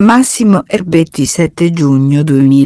Massimo Erbetti 7 giugno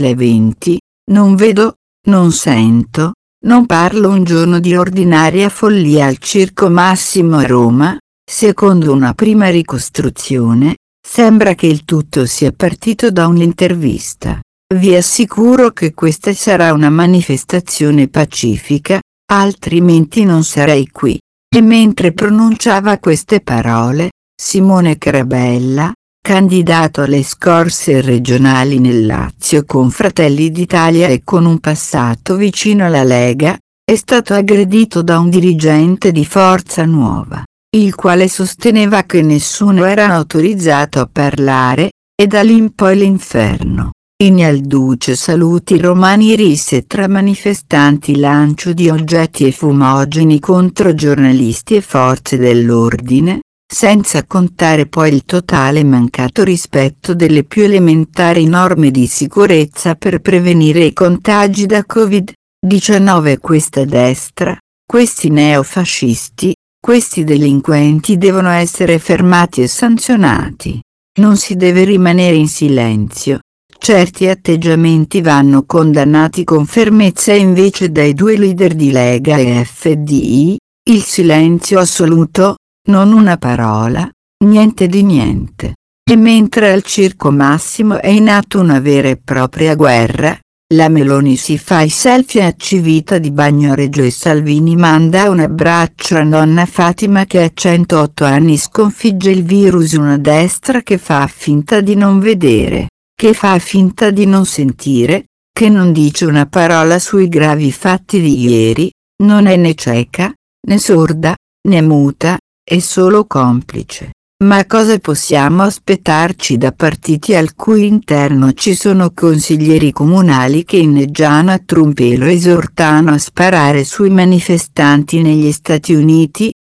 2020, non vedo, non sento, non parlo un giorno di ordinaria follia al Circo Massimo a Roma. Secondo una prima ricostruzione, sembra che il tutto sia partito da un'intervista. Vi assicuro che questa sarà una manifestazione pacifica, altrimenti non sarei qui. E mentre pronunciava queste parole, Simone Carabella, candidato alle scorse regionali nel Lazio con Fratelli d'Italia e con un passato vicino alla Lega, è stato aggredito da un dirigente di Forza Nuova, il quale sosteneva che nessuno era autorizzato a parlare, e da lì in poi l'inferno. Ignalduce saluti romani risse tra manifestanti, lancio di oggetti e fumogeni contro giornalisti e forze dell'ordine, senza contare poi il totale mancato rispetto delle più elementari norme di sicurezza per prevenire i contagi da Covid-19. Questa destra, questi neofascisti, questi delinquenti devono essere fermati e sanzionati. Non si deve rimanere in silenzio. Certi atteggiamenti vanno condannati con fermezza e invece dai due leader di Lega e FDI, il silenzio assoluto, non una parola, niente di niente. E mentre al Circo Massimo è in atto una vera e propria guerra, la Meloni si fa i selfie a Civita di Bagnoregio e Salvini manda un abbraccio a nonna Fatima che a 108 anni sconfigge il virus. Una destra che fa finta di non vedere, che fa finta di non sentire, che non dice una parola sui gravi fatti di ieri, non è né cieca, né sorda, né muta, è solo complice. Ma cosa possiamo aspettarci da partiti al cui interno ci sono consiglieri comunali che inneggiano a Trump e lo esortano a sparare sui manifestanti negli Stati Uniti,